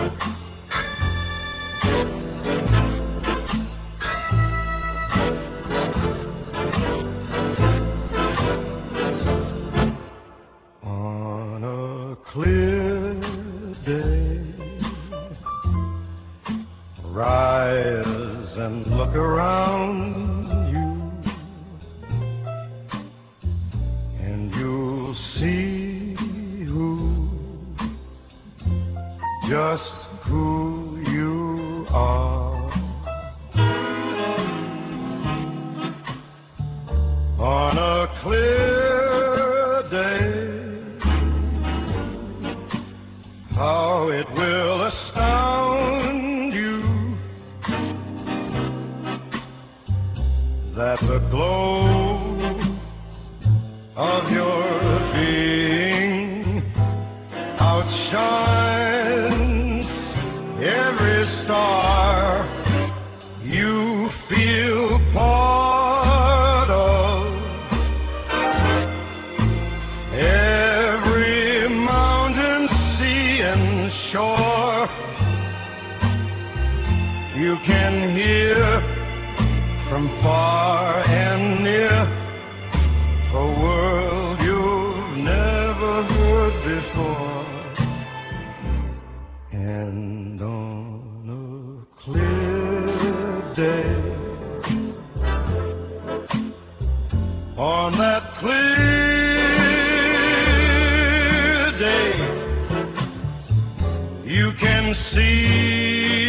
On a clear day, rise and look around you, and you'll see just who you are. On a clear day, how it will astound you that the glow of your being outshines every star you feel part of. Every mountain, sea, and shore you can hear from far and near, a world you've never heard before. And on a clear day, on that clear day, you can see